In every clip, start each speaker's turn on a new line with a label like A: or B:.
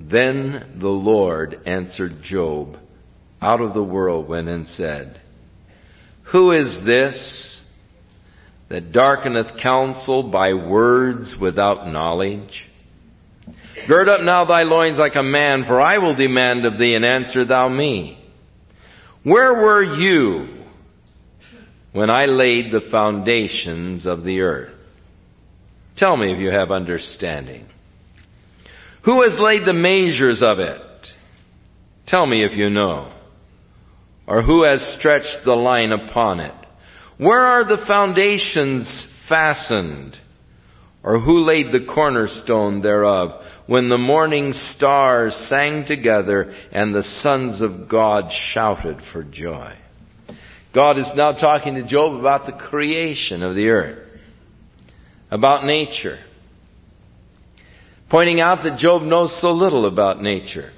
A: Then the Lord answered Job out of the whirlwind and said, Who is this that darkeneth counsel by words without knowledge? Gird up now thy loins like a man, for I will demand of thee, and answer thou me. Where were you when I laid the foundations of the earth? Tell me if you have understanding. Who has laid the measures of it? Tell me if you know. Or who has stretched the line upon it? Where are the foundations fastened? Or who laid the cornerstone thereof? When the morning stars sang together and the sons of God shouted for joy. God is now talking to Job about the creation of the earth, about nature, pointing out that Job knows so little about nature.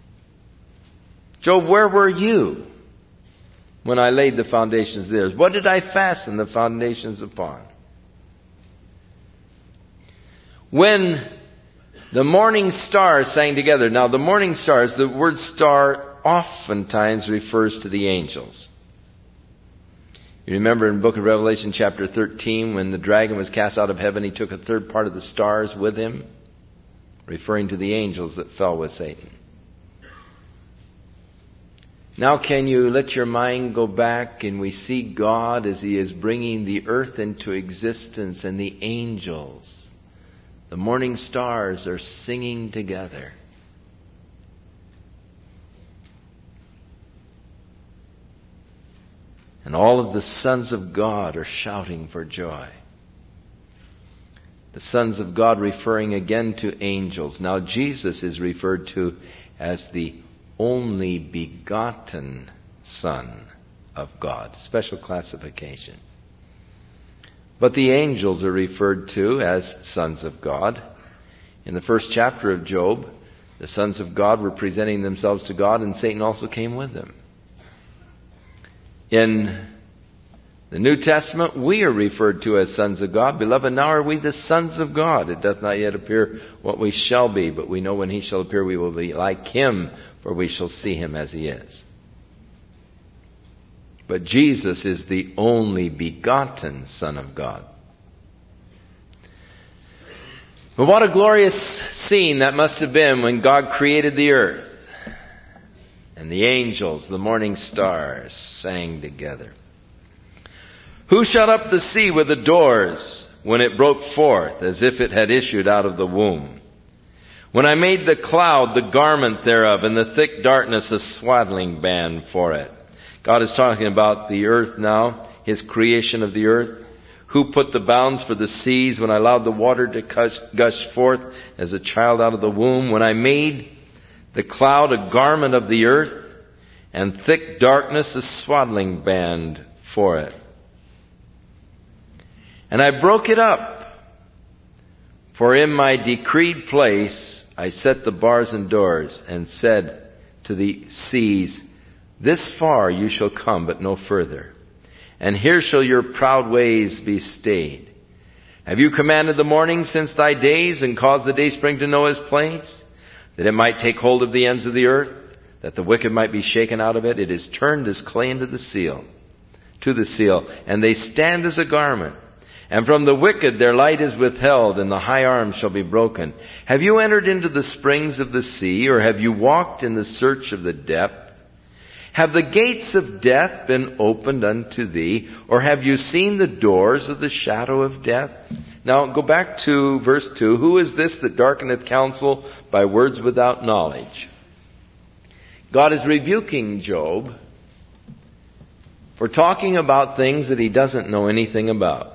A: Job, where were you when I laid the foundations of the earth? What did I fasten the foundations upon? When the morning stars sang together. Now, the morning stars, the word star oftentimes refers to the angels. You remember in the book of Revelation chapter 13, when the dragon was cast out of heaven, he took a third part of the stars with him, referring to the angels that fell with Satan. Now can you let your mind go back and we see God as He is bringing the earth into existence and the angels. The morning stars are singing together. And all of the sons of God are shouting for joy. The sons of God referring again to angels. Now Jesus is referred to as the only begotten Son of God. Special classification. But the angels are referred to as sons of God. In the first chapter of Job, the sons of God were presenting themselves to God, and Satan also came with them. In the New Testament, we are referred to as sons of God. Beloved, now are we the sons of God. It doth not yet appear what we shall be, but we know when He shall appear we will be like Him, for we shall see Him as He is. But Jesus is the only begotten Son of God. But what a glorious scene that must have been when God created the earth. And the angels, the morning stars, sang together. Who shut up the sea with the doors when it broke forth as if it had issued out of the womb? When I made the cloud the garment thereof, and the thick darkness a swaddling band for it. God is talking about the earth now, His creation of the earth. Who put the bounds for the seas when I allowed the water to gush forth as a child out of the womb? When I made the cloud a garment of the earth, and thick darkness a swaddling band for it. And I broke it up, for in my decreed place I set the bars and doors, and said to the seas, This far you shall come, but no further. And here shall your proud ways be stayed. Have you commanded the morning since thy days, and caused the dayspring to know his place? That it might take hold of the ends of the earth, that the wicked might be shaken out of it. It is turned as clay into the seal, to the seal, and they stand as a garment. And from the wicked their light is withheld, and the high arm shall be broken. Have you entered into the springs of the sea, or have you walked in the search of the depth? Have the gates of death been opened unto thee, or have you seen the doors of the shadow of death? Now go back to verse 2. Who is this that darkeneth counsel by words without knowledge? God is rebuking Job for talking about things that he doesn't know anything about.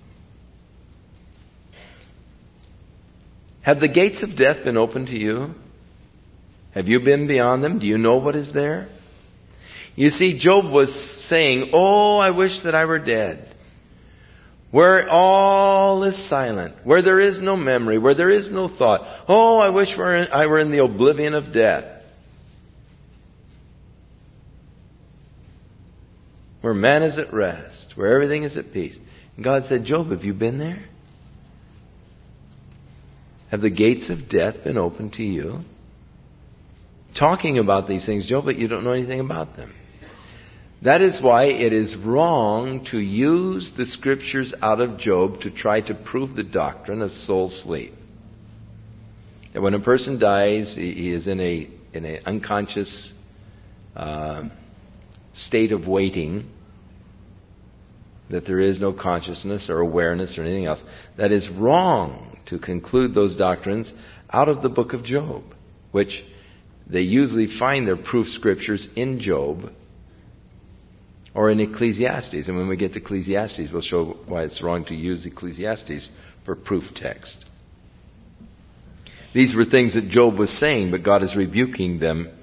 A: Have the gates of death been opened to you? Have you been beyond them? Do you know what is there? You see, Job was saying, oh, I wish that I were dead. Where all is silent, where there is no memory, where there is no thought. Oh, I wish I were in the oblivion of death. Where man is at rest, where everything is at peace. And God said, Job, have you been there? Have the gates of death been opened to you? talking about these things, Job, but you don't know anything about them. That is why it is wrong to use the scriptures out of Job to try to prove the doctrine of soul sleep. That when a person dies, he is in an unconscious state of waiting, that there is no consciousness or awareness or anything else. That is wrong to conclude those doctrines out of the book of Job, which they usually find their proof scriptures in Job or in Ecclesiastes. And when we get to Ecclesiastes, we'll show why it's wrong to use Ecclesiastes for proof text. These were things that Job was saying, but God is rebuking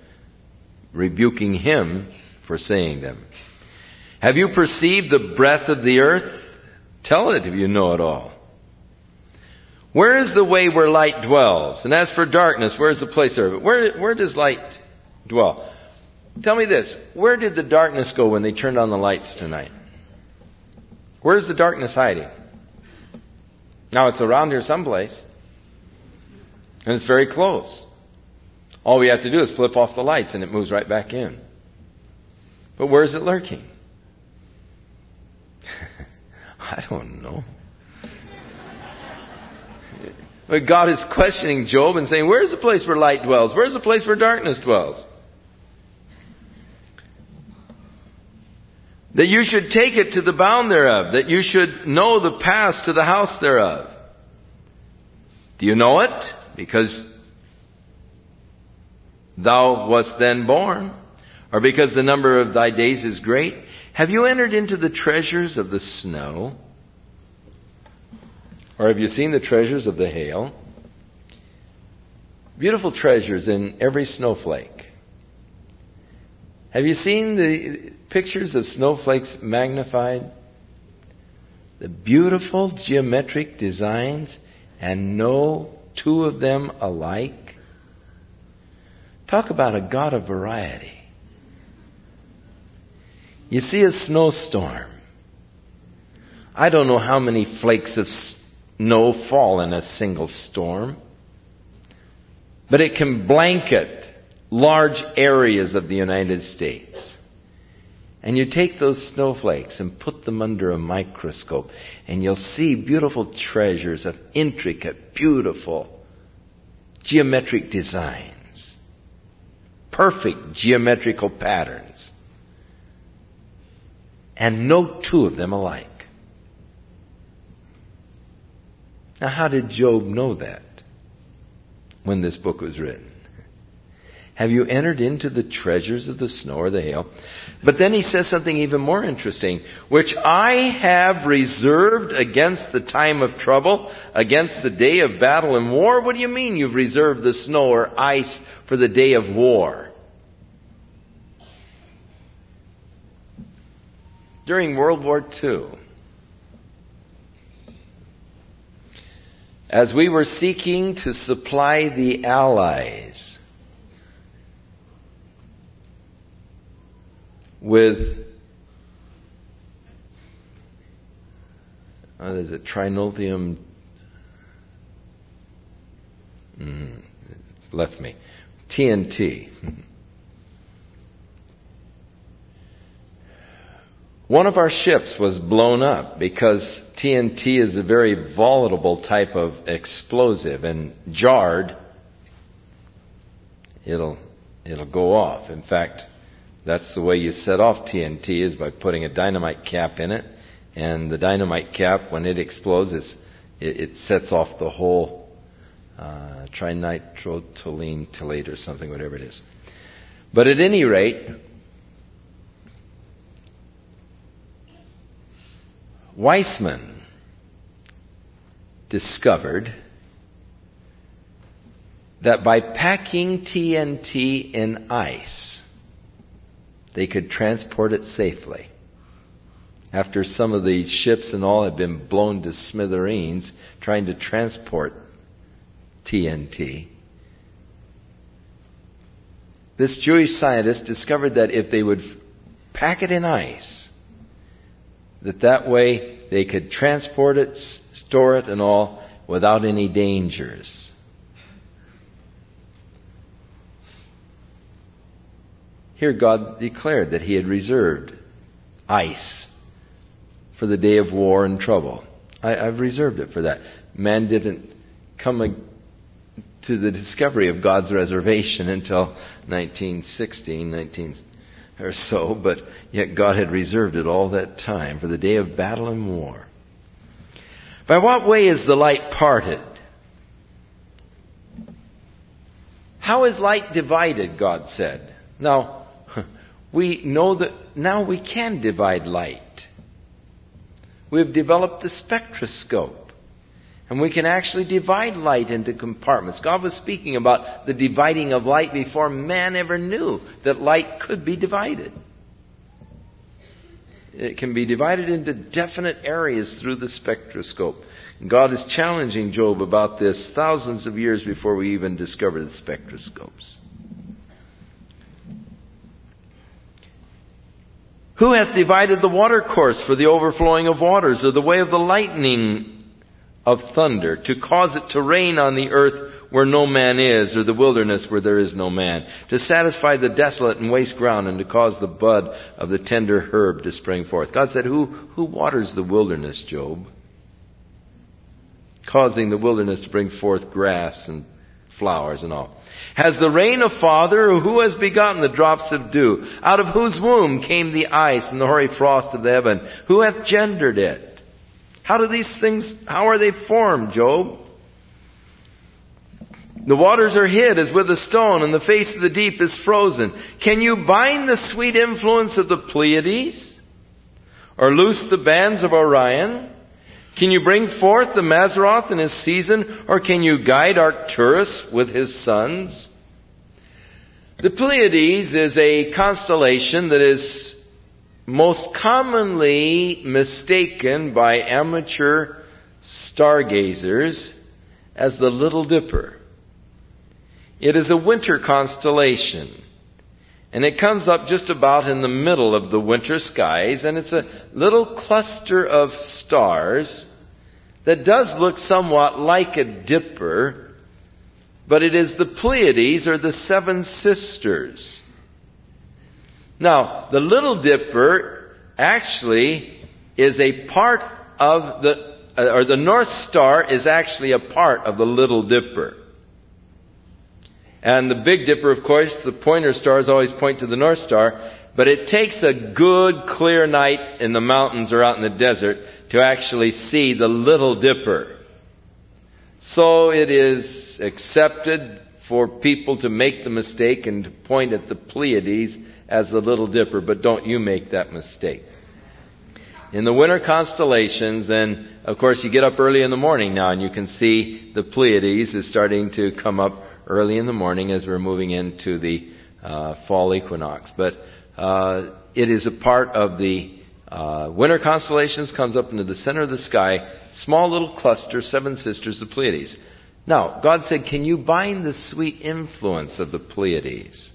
A: him for saying them. Have you perceived the breadth of the earth? Tell it if you know it all. Where is the way where light dwells? And as for darkness, where is the place of it? Where does light dwell? Tell me this. Where did the darkness go when they turned on the lights tonight? Where's the darkness hiding? Now, it's around here someplace. And it's very close. All we have to do is flip off the lights and it moves right back in. But where is it lurking? I don't know. But God is questioning Job and saying, where's the place where light dwells? Where's the place where darkness dwells? That you should take it to the bound thereof. That you should know the path to the house thereof. Do you know it? Because thou wast then born, or because the number of thy days is great? Have you entered into the treasures of the snow? Or have you seen the treasures of the hail? Beautiful treasures in every snowflake. Have you seen the pictures of snowflakes magnified? The beautiful geometric designs, and no two of them alike. Talk about a God of variety. You see a snowstorm. I don't know how many flakes of snow fall in a single storm, but it can blanket large areas of the United States. And you take those snowflakes and put them under a microscope, and you'll see beautiful treasures of intricate, beautiful, geometric designs. Perfect geometrical patterns. And no two of them alike. Now, how did Job know that when this book was written? Have you entered into the treasures of the snow or the hail? But then he says something even more interesting, which I have reserved against the time of trouble, against the day of battle and war. What do you mean you've reserved the snow or ice for the day of war? During World War II, as we were seeking to supply the Allies with trinultium, left me, TNT. One of our ships was blown up because TNT is a very volatile type of explosive, and jarred, it'll go off. In fact, that's the way you set off TNT, is by putting a dynamite cap in it. And the dynamite cap, when it explodes, it sets off the whole trinitrotoluene tillate or something, whatever it is. But at any rate, Weissman discovered that by packing TNT in ice, they could transport it safely. After some of the ships and all had been blown to smithereens trying to transport TNT, this Jewish scientist discovered that if they would pack it in ice, that way they could transport it, store it and all without any dangers. Here God declared that He had reserved ice for the day of war and trouble. I've reserved it for that. Man didn't come to the discovery of God's reservation until 1916 or so, but yet God had reserved it all that time for the day of battle and war. By what way is the light parted? How is light divided, God said? Now, we know that now we can divide light. We've developed the spectroscope. And we can actually divide light into compartments. God was speaking about the dividing of light before man ever knew that light could be divided. It can be divided into definite areas through the spectroscope. God is challenging Job about this thousands of years before we even discovered the spectroscopes. Who hath divided the watercourse for the overflowing of waters, or the way of the lightning of thunder, to cause it to rain on the earth where no man is, or the wilderness where there is no man, to satisfy the desolate and waste ground, and to cause the bud of the tender herb to spring forth? God said, who waters the wilderness, Job? Causing the wilderness to bring forth grass and flowers and all. Has the rain a father, or who has begotten the drops of dew? Out of whose womb came the ice and the hoary frost of the heaven? Who hath gendered it? How are they formed, Job? The waters are hid as with a stone, and the face of the deep is frozen. Can you bind the sweet influence of the Pleiades? Or loose the bands of Orion? Can you bring forth the Mazzaroth in his season? Or can you guide Arcturus with his sons? The Pleiades is a constellation that is most commonly mistaken by amateur stargazers as the Little Dipper. It is a winter constellation, and it comes up just about in the middle of the winter skies, and it's a little cluster of stars that does look somewhat like a dipper, but it is the Pleiades, or the Seven Sisters. Now, the Little Dipper actually is a part of the North Star is actually a part of the Little Dipper. And the Big Dipper, of course, the pointer stars always point to the North Star, but it takes a good, clear night in the mountains or out in the desert to actually see the Little Dipper. So it is accepted for people to make the mistake and to point at the Pleiades as the Little Dipper, but don't you make that mistake. In the winter constellations, and of course you get up early in the morning now and you can see the Pleiades is starting to come up early in the morning as we're moving into the fall equinox. But it is a part of the winter constellations, comes up into the center of the sky, small little cluster, Seven Sisters, the Pleiades. Now, God said, can you bind the sweet influence of the Pleiades?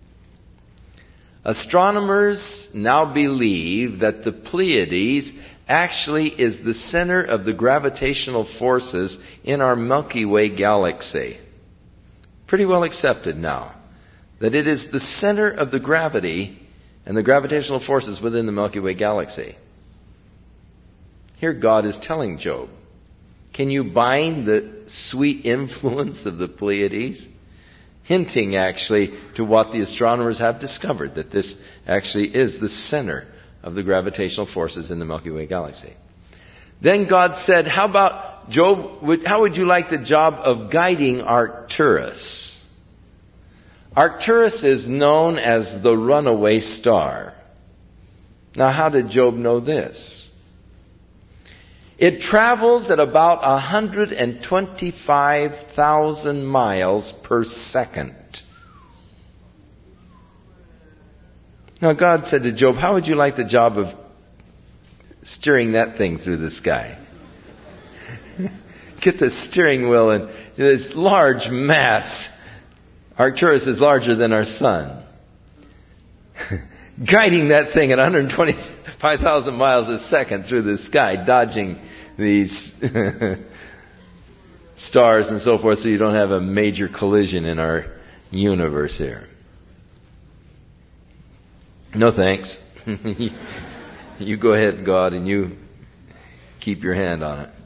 A: Astronomers now believe that the Pleiades actually is the center of the gravitational forces in our Milky Way galaxy. Pretty well accepted now. That it is the center of the gravity and the gravitational forces within the Milky Way galaxy. Here God is telling Job, can you bind the sweet influence of the Pleiades? Hinting actually to what the astronomers have discovered, that this actually is the center of the gravitational forces in the Milky Way galaxy. Then God said, how about Job, how would you like the job of guiding Arcturus? Arcturus is known as the runaway star. Now, how did Job know this? It travels at about 125,000 miles per second. Now, God said to Job, how would you like the job of steering that thing through the sky? Get the steering wheel and this large mass. Arcturus is larger than our sun. Guiding that thing at 125,000 miles a second through the sky, dodging these stars and so forth so you don't have a major collision in our universe here. No thanks. You go ahead, God, and you keep your hand on it.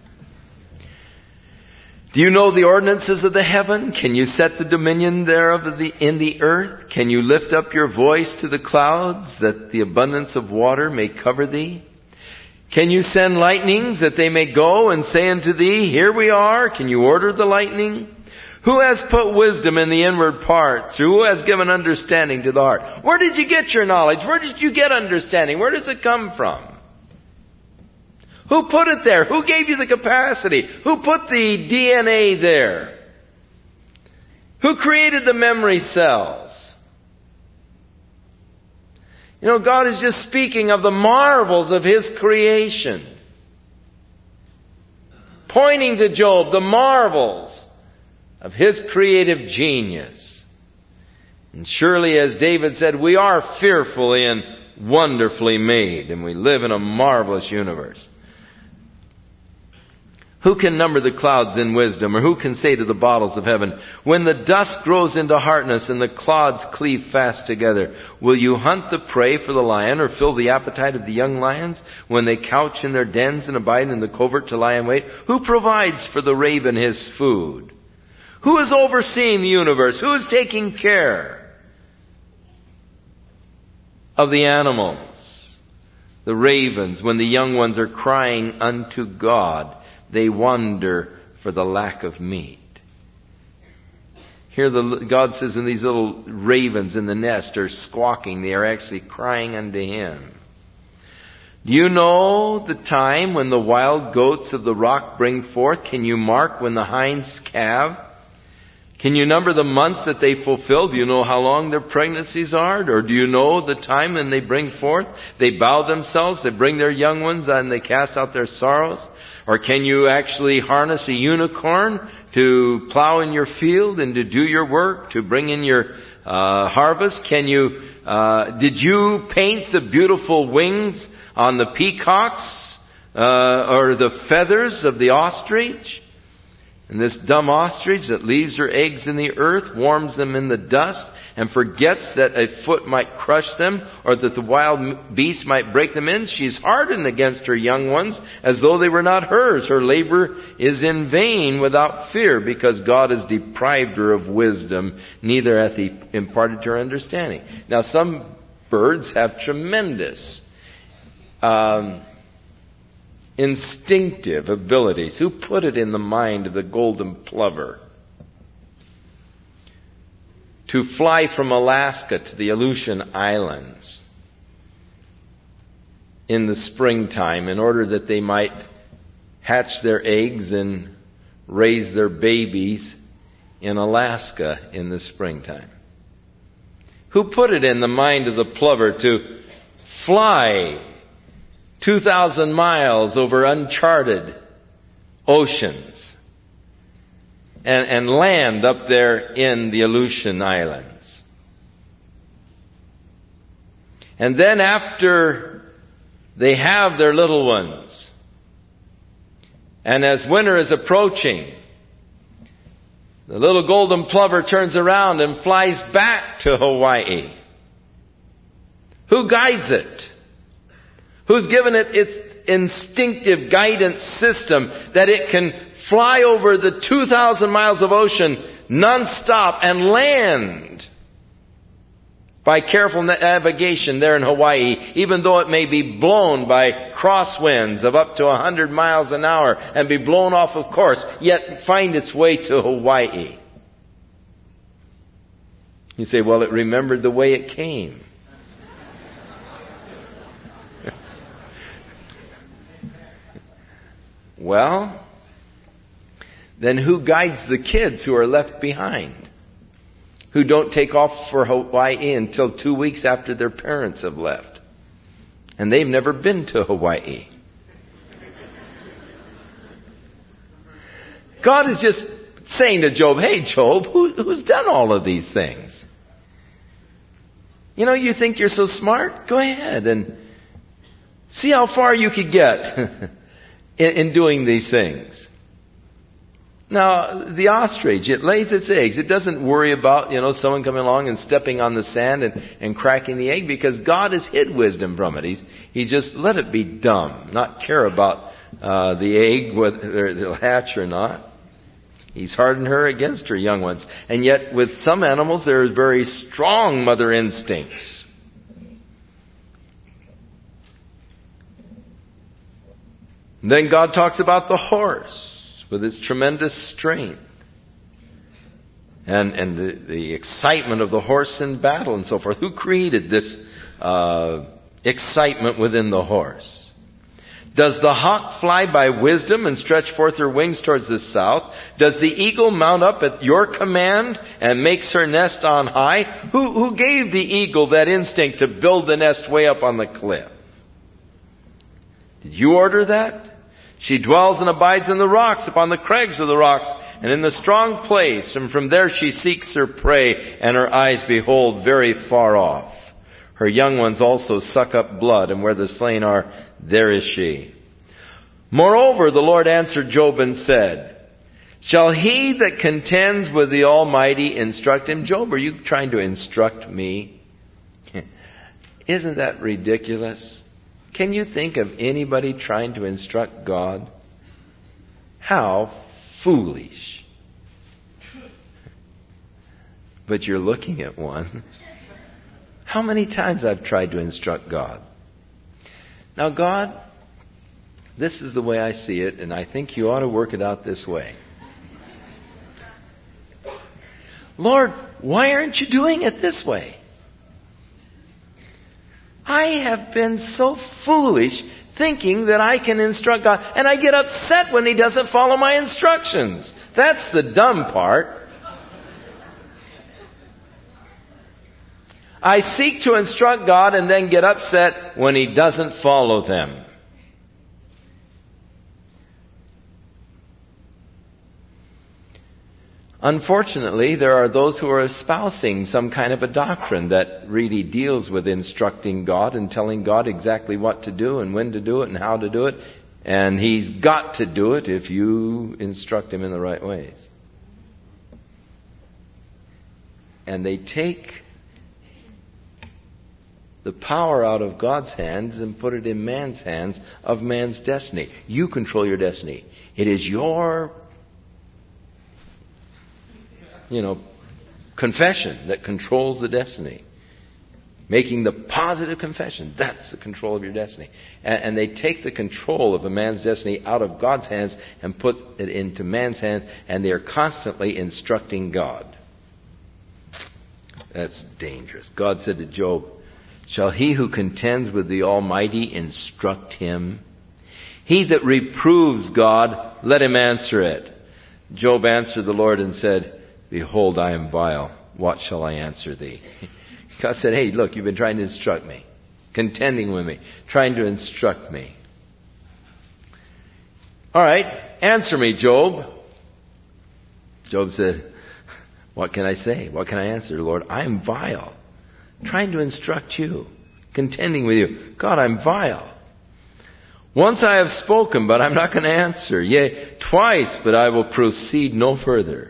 A: Do you know the ordinances of the heaven? Can you set the dominion thereof in the earth? Can you lift up your voice to the clouds, that the abundance of water may cover thee? Can you send lightnings, that they may go and say unto thee, Here we are? Can you order the lightning? Who has put wisdom in the inward parts? Or who has given understanding to the heart? Where did you get your knowledge? Where did you get understanding? Where does it come from? Who put it there? Who gave you the capacity? Who put the DNA there? Who created the memory cells? You know, God is just speaking of the marvels of His creation. Pointing to Job, the marvels of His creative genius. And surely, as David said, we are fearfully and wonderfully made, and we live in a marvelous universe. Who can number the clouds in wisdom? Or who can say to the bottles of heaven, when the dust grows into hardness and the clods cleave fast together, will you hunt the prey for the lion, or fill the appetite of the young lions, when they couch in their dens and abide in the covert to lie in wait? Who provides for the raven his food? Who is overseeing the universe? Who is taking care of the animals? The ravens, when the young ones are crying unto God, they wonder for the lack of meat. Here God says, and these little ravens in the nest are squawking. They are actually crying unto Him. Do you know the time when the wild goats of the rock bring forth? Can you mark when the hinds calve? Can you number the months that they fulfill? Do you know how long their pregnancies are? Or do you know the time when they bring forth? They bow themselves, they bring their young ones, and they cast out their sorrows. Or can you actually harness a unicorn to plow in your field and to do your work, to bring in your harvest? Did you paint the beautiful wings on the peacocks or the feathers of the ostrich? And this dumb ostrich that leaves her eggs in the earth, warms them in the dust, and forgets that a foot might crush them, or that the wild beast might break them in. She's hardened against her young ones, as though they were not hers. Her labor is in vain without fear, because God has deprived her of wisdom, neither hath He imparted to her understanding. Now, some birds have tremendous instinctive abilities. Who put it in the mind of the golden plover to fly from Alaska to the Aleutian Islands in the springtime in order that they might hatch their eggs and raise their babies in Alaska in the springtime? Who put it in the mind of the plover to fly 2,000 miles over uncharted oceans and land up there in the Aleutian Islands? And then after they have their little ones, and as winter is approaching, the little golden plover turns around and flies back to Hawaii. Who guides it? Who's given it its instinctive guidance system that it can fly over the 2,000 miles of ocean non-stop and land by careful navigation there in Hawaii, even though it may be blown by crosswinds of up to 100 miles an hour and be blown off of course, yet find its way to Hawaii? You say, well, it remembered the way it came. Well, then who guides the kids who are left behind, who don't take off for Hawaii until 2 weeks after their parents have left, and they've never been to Hawaii? God is just saying to Job, hey Job, who's done all of these things? You know, you think you're so smart? Go ahead and see how far you could get in doing these things. Now, the ostrich, it lays its eggs. It doesn't worry about, someone coming along and stepping on the sand and cracking the egg, because God has hid wisdom from it. He's just let it be dumb, not care about the egg, whether it'll hatch or not. He's hardened her against her young ones. And yet, with some animals, there are very strong mother instincts. And then God talks about the horse with its tremendous strength. And the excitement of the horse in battle and so forth. Who created this excitement within the horse? Does the hawk fly by wisdom and stretch forth her wings towards the south? Does the eagle mount up at your command and makes her nest on high? Who gave the eagle that instinct to build the nest way up on the cliff? Did you order that? She dwells and abides in the rocks, upon the crags of the rocks, and in the strong place. And from there she seeks her prey, and her eyes behold very far off. Her young ones also suck up blood, and where the slain are, there is she. Moreover, the Lord answered Job and said, shall he that contends with the Almighty instruct him? Job, are you trying to instruct me? Isn't that ridiculous? Can you think of anybody trying to instruct God? How foolish. But you're looking at one. How many times I've tried to instruct God? Now, God, this is the way I see it, and I think you ought to work it out this way. Lord, why aren't you doing it this way? I have been so foolish thinking that I can instruct God, and I get upset when He doesn't follow my instructions. That's the dumb part. I seek to instruct God and then get upset when He doesn't follow them. Unfortunately, there are those who are espousing some kind of a doctrine that really deals with instructing God and telling God exactly what to do and when to do it and how to do it. And He's got to do it if you instruct Him in the right ways. And they take the power out of God's hands and put it in man's hands of man's destiny. You control your destiny. It is your, confession that controls the destiny. Making the positive confession, that's the control of your destiny. And they take the control of a man's destiny out of God's hands and put it into man's hands, and they are constantly instructing God. That's dangerous. God said to Job, shall he who contends with the Almighty instruct him? He that reproves God, let him answer it. Job answered the Lord and said, behold, I am vile. What shall I answer thee? God said, hey, look, you've been trying to instruct me, contending with me, trying to instruct me. All right, answer me, Job. Job said, what can I say? What can I answer, Lord? I am vile. Trying to instruct you, contending with you. God, I'm vile. Once I have spoken, but I'm not going to answer. Yea, twice, but I will proceed no further.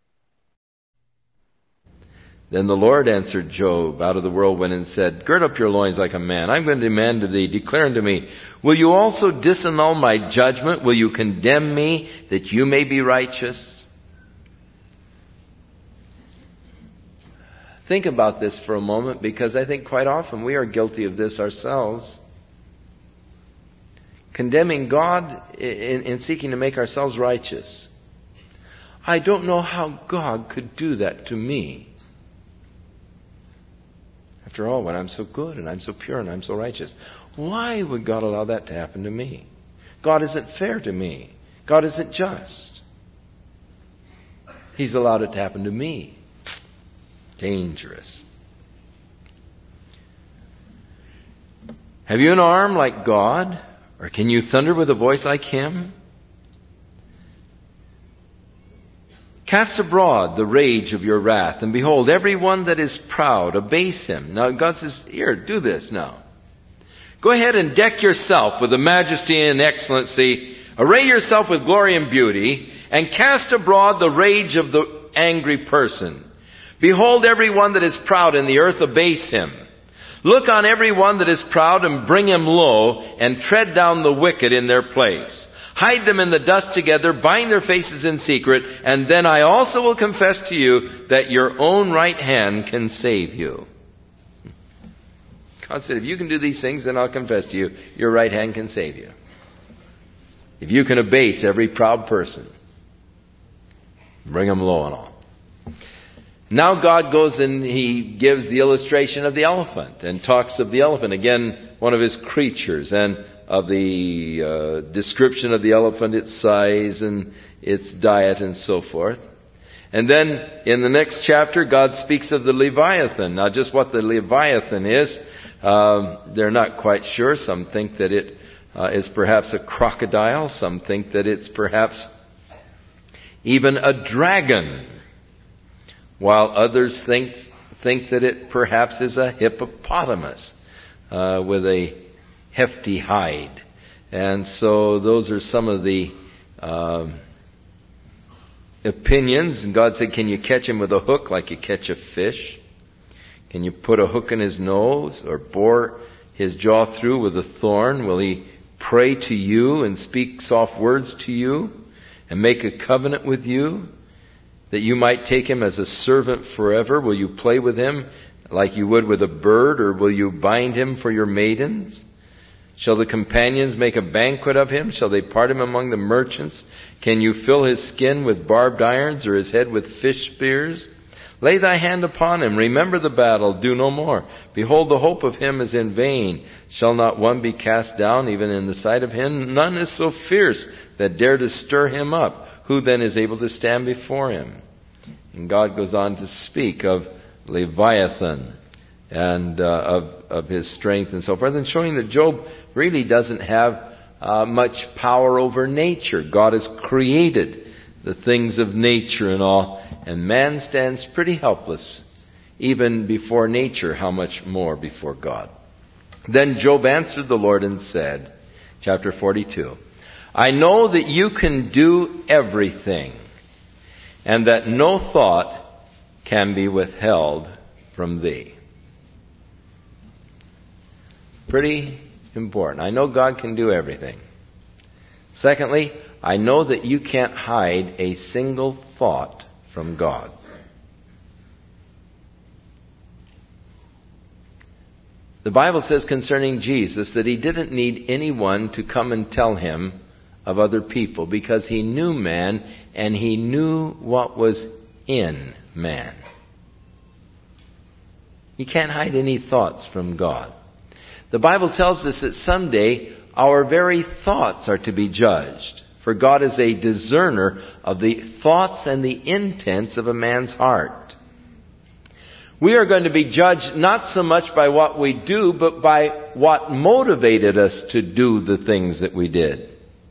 A: Then the Lord answered Job out of the whirlwind and said, gird up your loins like a man. I'm going to demand of thee, declare unto me, will you also disannul my judgment? Will you condemn me that you may be righteous? Think about this for a moment, because I think quite often we are guilty of this ourselves. Condemning God in seeking to make ourselves righteous. I don't know how God could do that to me. After all, when I'm so good and I'm so pure and I'm so righteous, why would God allow that to happen to me? God isn't fair to me. God isn't just. He's allowed it to happen to me. Dangerous. Have you an arm like God? Or can you thunder with a voice like Him? Cast abroad the rage of your wrath, and behold, every one that is proud, abase him. Now God says, here, do this now. Go ahead and deck yourself with the majesty and excellency. Array yourself with glory and beauty, and cast abroad the rage of the angry person. Behold, every one that is proud in the earth, abase him. Look on every one that is proud, and bring him low, and tread down the wicked in their place. Hide them in the dust together, bind their faces in secret, and then I also will confess to you that your own right hand can save you. God said, if you can do these things, then I'll confess to you, your right hand can save you. If you can abase every proud person, bring them low and all. Now God goes and He gives the illustration of the elephant and talks of the elephant. Again, one of His creatures, and of the description of the elephant, its size and its diet and so forth. And then in the next chapter, God speaks of the Leviathan. Now just what the Leviathan is, they're not quite sure. Some think that it is perhaps a crocodile. Some think that it's perhaps even a dragon, while others think that it perhaps is a hippopotamus with a hefty hide. And so those are some of the opinions. And God said, can you catch him with a hook like you catch a fish? Can you put a hook in his nose or bore his jaw through with a thorn? Will he pray to you and speak soft words to you and make a covenant with you, that you might take him as a servant forever? Will you play with him like you would with a bird, or will you bind him for your maidens? Shall the companions make a banquet of him? Shall they part him among the merchants? Can you fill his skin with barbed irons, or his head with fish spears? Lay thy hand upon him. Remember the battle. Do no more. Behold, the hope of him is in vain. Shall not one be cast down, even in the sight of him? None is so fierce that dare to stir him up. Who then is able to stand before him? And God goes on to speak of Leviathan and of his strength and so forth, and showing that Job really doesn't have much power over nature. God has created the things of nature and all, and man stands pretty helpless even before nature, how much more before God. Then Job answered the Lord and said, chapter 42, I know that you can do everything, and that no thought can be withheld from thee. Pretty important. I know God can do everything. Secondly, I know that you can't hide a single thought from God. The Bible says concerning Jesus that he didn't need anyone to come and tell him of other people, because he knew man and he knew what was in man. You can't hide any thoughts from God. The Bible tells us that someday our very thoughts are to be judged. For God is a discerner of the thoughts and the intents of a man's heart. We are going to be judged not so much by what we do, but by what motivated us to do the things that we did.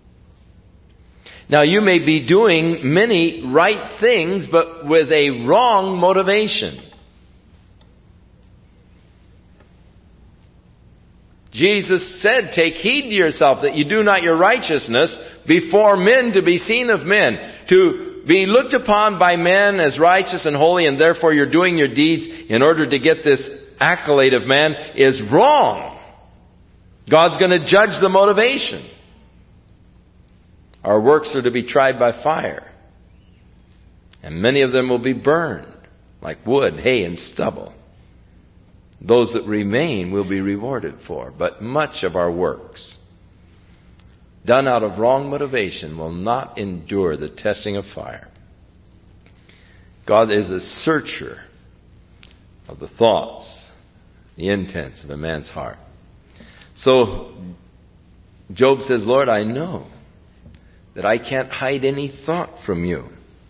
A: Now, you may be doing many right things, but with a wrong motivation. Jesus said, take heed to yourself that you do not your righteousness before men to be seen of men. To be looked upon by men as righteous and holy, and therefore you're doing your deeds in order to get this accolade of man, is wrong. God's going to judge the motivation. Our works are to be tried by fire. And many of them will be burned like wood, hay, and stubble. Those that remain will be rewarded for. But much of our works done out of wrong motivation will not endure the testing of fire. God is a searcher of the thoughts, the intents of a man's heart. So Job says, Lord, I know that I can't hide any thought from you.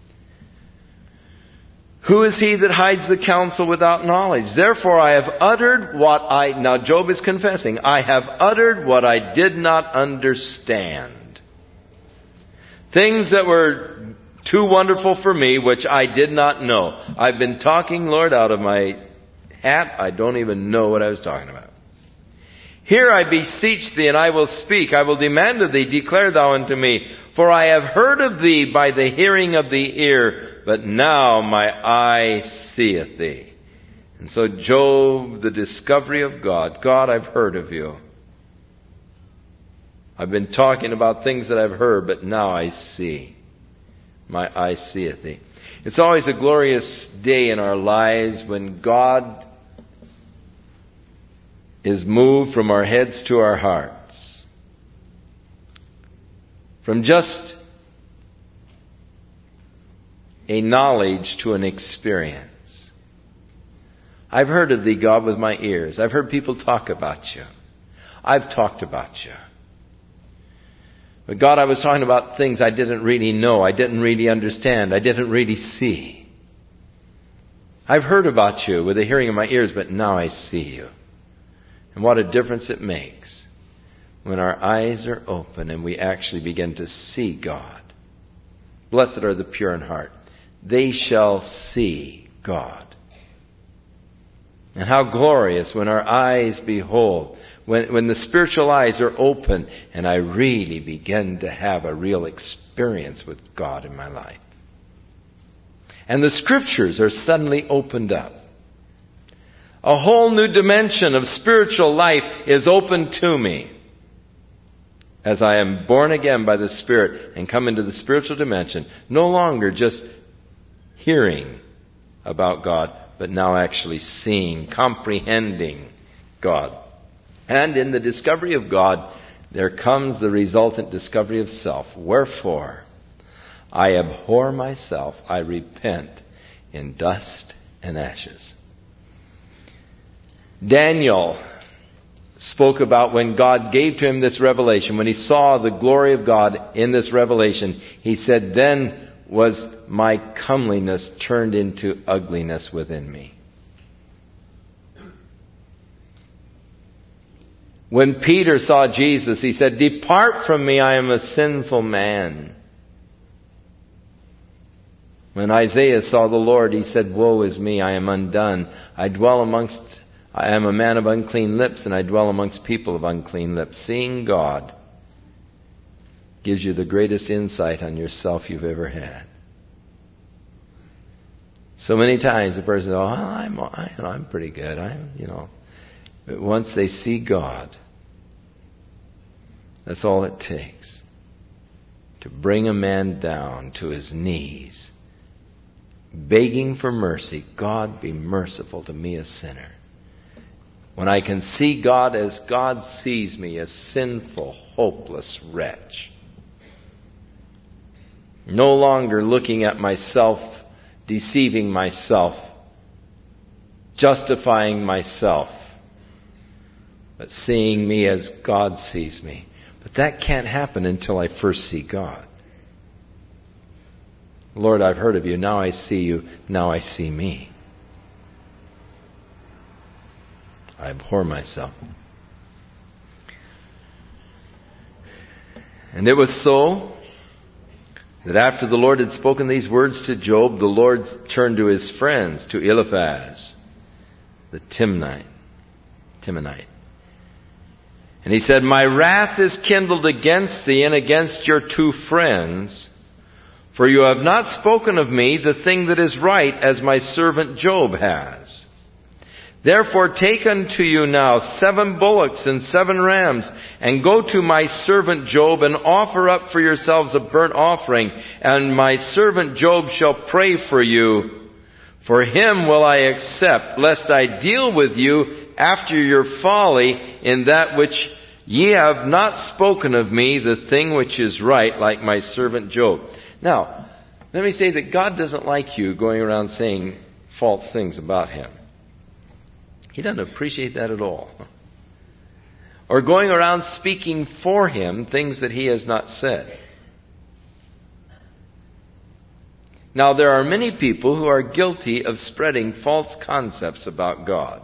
A: Who is he that hides the counsel without knowledge? Therefore I have uttered what now Job is confessing, I have uttered what I did not understand. Things that were too wonderful for me, which I did not know. I've been talking, Lord, out of my hat. I don't even know what I was talking about. Here I beseech thee, and I will speak. I will demand of thee, declare thou unto me. For I have heard of thee by the hearing of the ear, but now my eye seeth thee. And so Job, the discovery of God. God, I've heard of you. I've been talking about things that I've heard, but now I see. My eye seeth thee. It's always a glorious day in our lives when God is moved from our heads to our hearts. From just a knowledge to an experience. I've heard of thee, God, with my ears. I've heard people talk about you. I've talked about you. But God, I was talking about things I didn't really know. I didn't really understand. I didn't really see. I've heard about you with the hearing of my ears, but now I see you. And what a difference it makes when our eyes are open and we actually begin to see God. Blessed are the pure in heart. They shall see God. And how glorious when our eyes behold. When the spiritual eyes are open and I really begin to have a real experience with God in my life. And the Scriptures are suddenly opened up. A whole new dimension of spiritual life is open to me. As I am born again by the Spirit and come into the spiritual dimension, no longer just hearing about God, but now actually seeing, comprehending God. And in the discovery of God, there comes the resultant discovery of self. Wherefore, I abhor myself, I repent in dust and ashes. Daniel spoke about when God gave to him this revelation, when he saw the glory of God in this revelation, he said, then was my comeliness turned into ugliness within me. When Peter saw Jesus, he said, depart from me, I am a sinful man. When Isaiah saw the Lord, he said, woe is me, I am undone. I am a man of unclean lips, and I dwell amongst people of unclean lips. Seeing God gives you the greatest insight on yourself you've ever had. So many times the person says, oh, I'm pretty good. But once they see God, that's all it takes to bring a man down to his knees, begging for mercy. God, be merciful to me, a sinner. When I can see God as God sees me, a sinful, hopeless wretch. No longer looking at myself, deceiving myself, justifying myself, but seeing me as God sees me. But that can't happen until I first see God. Lord, I've heard of you. Now I see you. Now I see me. I abhor myself. And it was so that after the Lord had spoken these words to Job, the Lord turned to his friends, to Eliphaz, the Temanite. And he said, my wrath is kindled against thee and against your two friends, for you have not spoken of me the thing that is right, as my servant Job has. Therefore take unto you now 7 bullocks and 7 rams, and go to my servant Job, and offer up for yourselves a burnt offering, and my servant Job shall pray for you. For him will I accept, lest I deal with you after your folly in that which ye have not spoken of me, the thing which is right, like my servant Job. Now, let me say that God doesn't like you going around saying false things about him. He doesn't appreciate that at all. Or going around speaking for him things that he has not said. Now, there are many people who are guilty of spreading false concepts about God.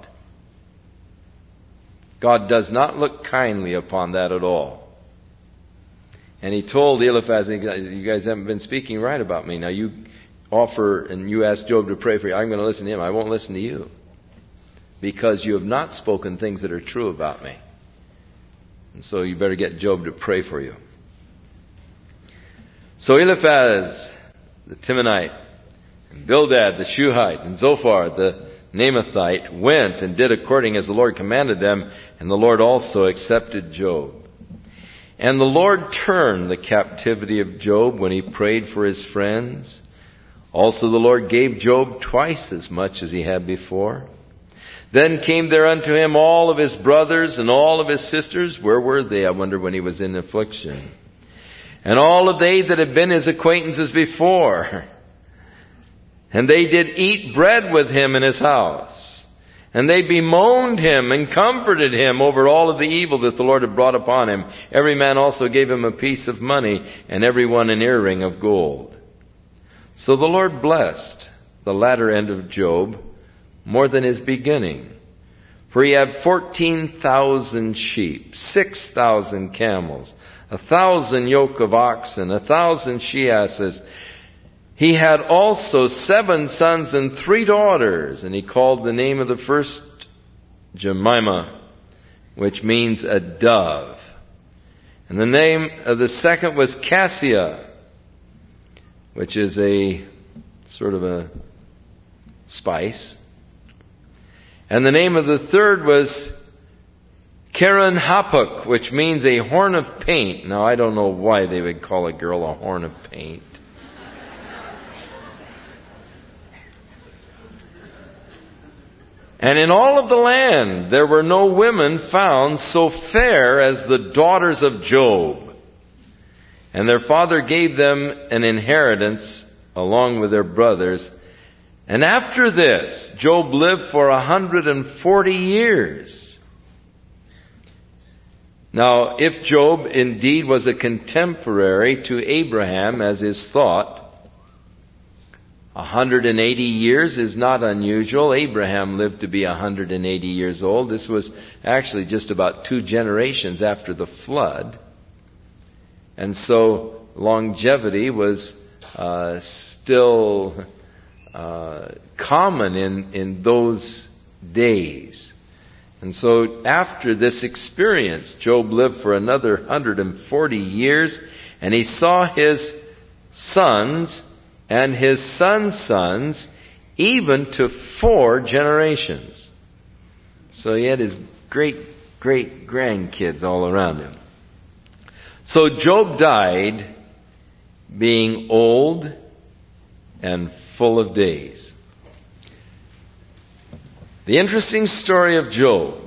A: God does not look kindly upon that at all. And he told Eliphaz, you guys haven't been speaking right about me. Now you offer and you ask Job to pray for you. I'm going to listen to him. I won't listen to you. Because you have not spoken things that are true about me. And so you better get Job to pray for you. So Eliphaz the Temanite, and Bildad the Shuhite, and Zophar the Naamathite went and did according as the Lord commanded them, and the Lord also accepted Job. And the Lord turned the captivity of Job when he prayed for his friends. Also the Lord gave Job twice as much as he had before. Then came there unto him all of his brothers and all of his sisters. Where were they, I wonder, when he was in affliction? And all of they that had been his acquaintances before. And they did eat bread with him in his house. And they bemoaned him and comforted him over all of the evil that the Lord had brought upon him. Every man also gave him a piece of money, and every one an earring of gold. So the Lord blessed the latter end of Job more than his beginning. For he had 14,000 sheep, 6,000 camels, 1,000 yoke of oxen, 1,000 she-asses. He had also 7 sons and 3 daughters, and he called the name of the first Jemimah, which means a dove. And the name of the second was Cassia, which is a sort of a spice. And the name of the third was Karen Hapuk, which means a horn of paint. Now, I don't know why they would call a girl a horn of paint. And in all of the land there were no women found so fair as the daughters of Job. And their father gave them an inheritance along with their brothers. And after this, Job lived for 140 years. Now, if Job indeed was a contemporary to Abraham, as is thought, 180 years is not unusual. Abraham lived to be 180 years old. This was actually just about 2 generations after the flood. And so longevity was still common in those days. And so after this experience, Job lived for another 140 years, and he saw his sons and his sons' sons, even to 4 generations. So he had his great-great-grandkids all around him. So Job died being old and full of days. The interesting story of Job,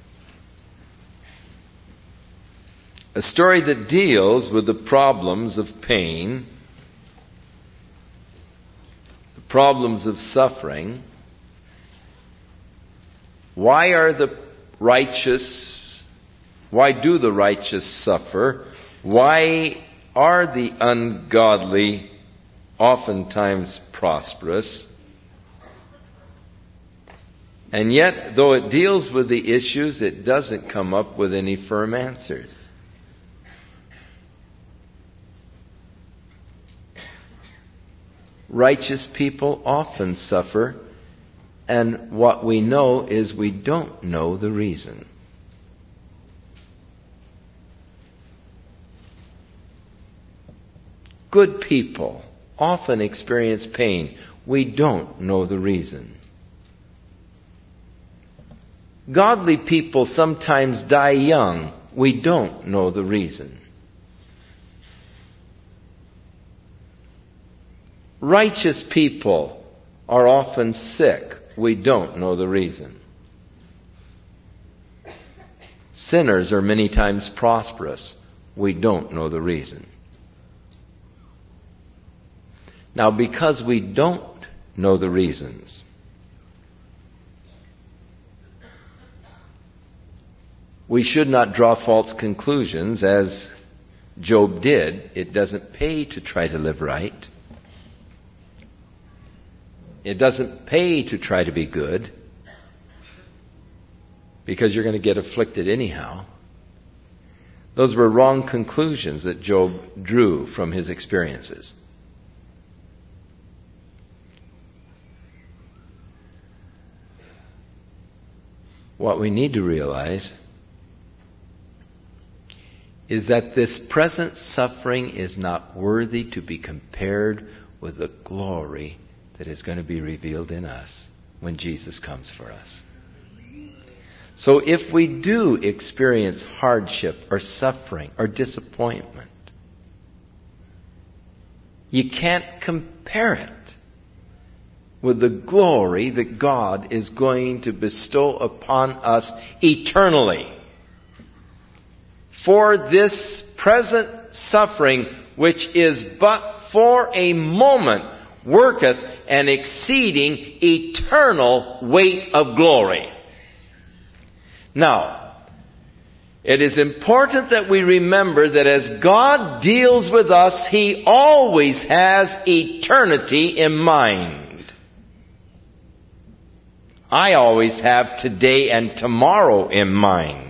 A: a story that deals with the problems of pain, problems of suffering. Why do the righteous suffer? Why are the ungodly oftentimes prosperous? And yet, though it deals with the issues, it doesn't come up with any firm answers. Righteous people often suffer, and what we know is we don't know the reason. Good people often experience pain. We don't know the reason. Godly people sometimes die young. We don't know the reason. Righteous people are often sick. We don't know the reason. Sinners are many times prosperous. We don't know the reason. Now, because we don't know the reasons, we should not draw false conclusions, as Job did. It doesn't pay to try to live right. It doesn't pay to try to be good, because you're going to get afflicted anyhow. Those were wrong conclusions that Job drew from his experiences. What we need to realize is that this present suffering is not worthy to be compared with the glory that is going to be revealed in us when Jesus comes for us. So if we do experience hardship or suffering or disappointment, you can't compare it with the glory that God is going to bestow upon us eternally. For this present suffering, which is but for a moment, worketh an exceeding eternal weight of glory. Now, it is important that we remember that as God deals with us, He always has eternity in mind. I always have today and tomorrow in mind.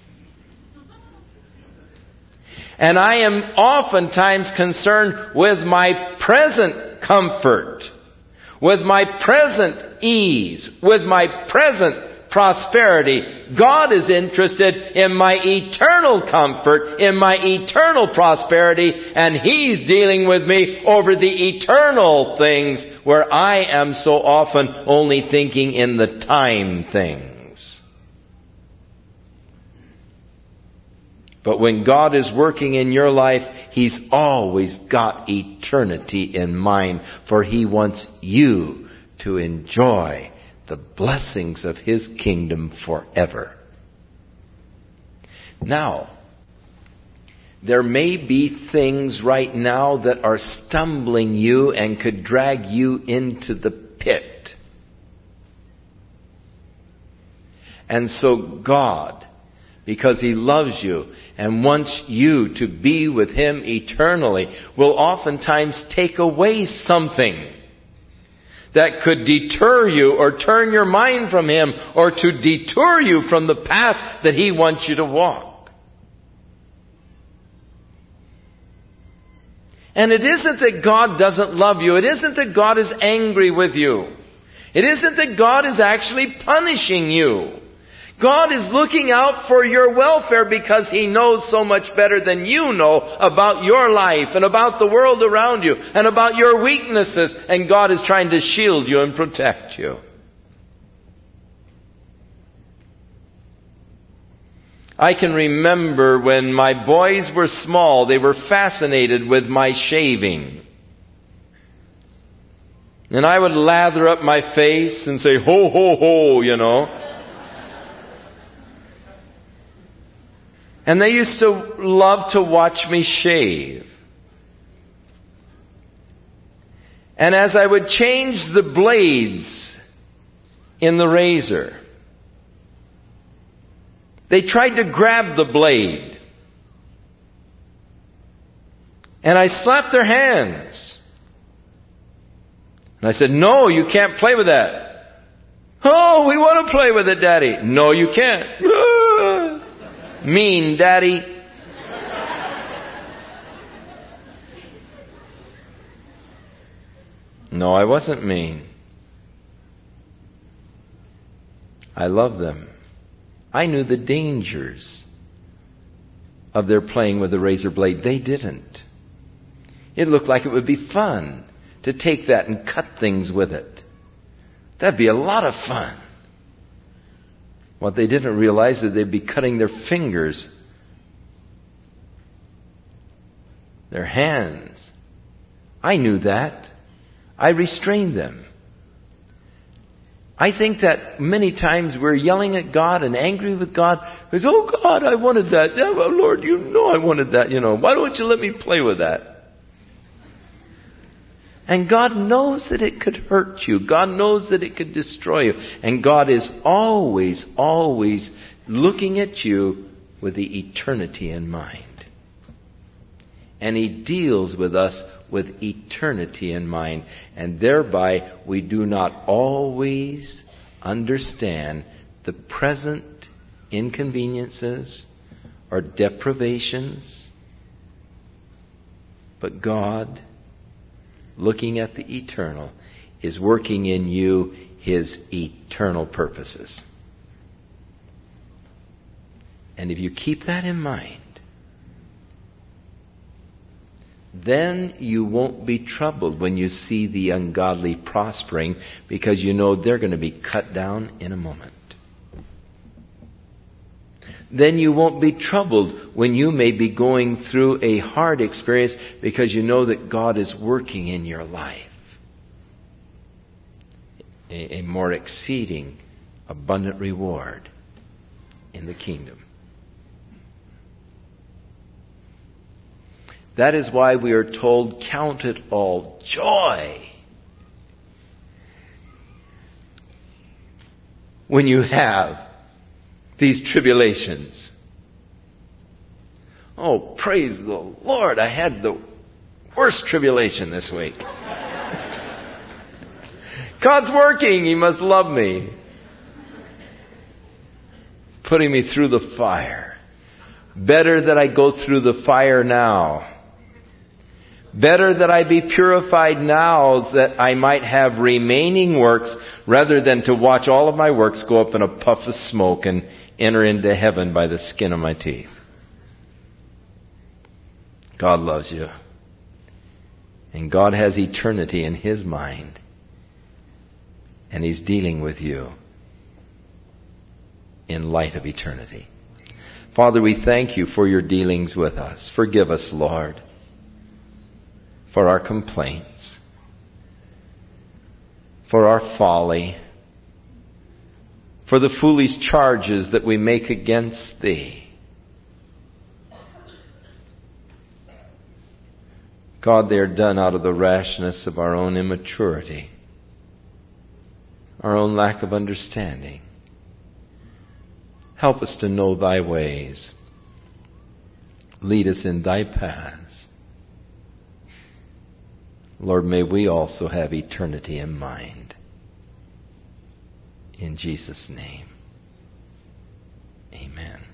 A: And I am oftentimes concerned with my present comfort, with my present ease, with my present prosperity. God is interested in my eternal comfort, in my eternal prosperity, and He's dealing with me over the eternal things where I am so often only thinking in the time things. But when God is working in your life, He's always got eternity in mind, for He wants you to enjoy the blessings of His kingdom forever. Now, there may be things right now that are stumbling you and could drag you into the pit. And so God, because He loves you and wants you to be with Him eternally, will oftentimes take away something that could deter you or turn your mind from Him or to detour you from the path that He wants you to walk. And it isn't that God doesn't love you. It isn't that God is angry with you. It isn't that God is actually punishing you. God is looking out for your welfare because He knows so much better than you know about your life and about the world around you and about your weaknesses. And God is trying to shield you and protect you. I can remember when my boys were small, they were fascinated with my shaving. And I would lather up my face and say, ho, ho, ho, you know. And they used to love to watch me shave. And as I would change the blades in the razor, they tried to grab the blade. And I slapped their hands. And I said, no, you can't play with that. Oh, we want to play with it, Daddy. No, you can't. Mean, Daddy. No, I wasn't mean. I love them. I knew the dangers of their playing with the razor blade. They didn't. It looked like it would be fun to take that and cut things with it. That'd be a lot of fun. What they didn't realize is that they'd be cutting their fingers, their hands. I knew that. I restrained them. I think that many times we're yelling at God and angry with God because, oh God, I wanted that. Yeah, well, Lord, you know I wanted that. Why don't you let me play with that? And God knows that it could hurt you. God knows that it could destroy you. And God is always, always looking at you with the eternity in mind. And He deals with us with eternity in mind. And thereby we do not always understand the present inconveniences or deprivations. But God, looking at the eternal, is working in you His eternal then you won't be troubled when you see the ungodly prospering, because you know they're going to be cut down in a moment. Then you won't be troubled when you may be going through a hard experience, because you know that God is working in your life a more exceeding, abundant reward in the kingdom. That is why we are told, count it all joy when you have these tribulations. Oh, praise the Lord, I had the worst tribulation this week. God's working, He must love me. Putting me through the fire. Better that I go through the fire now. Better that I be purified now, that I might have remaining works, rather than to watch all of my works go up in a puff of smoke and enter into heaven by the skin of my teeth. God loves you. And God has eternity in His mind. And He's dealing with you in light of eternity. Father, we thank You for Your dealings with us. Forgive us, Lord, for our complaints, for our folly, for the foolish charges that we make against Thee. God, they are done out of the rashness of our own immaturity, our own lack of understanding. Help us to know Thy ways. Lead us in Thy paths. Lord, may we also have eternity in mind. In Jesus' name, amen.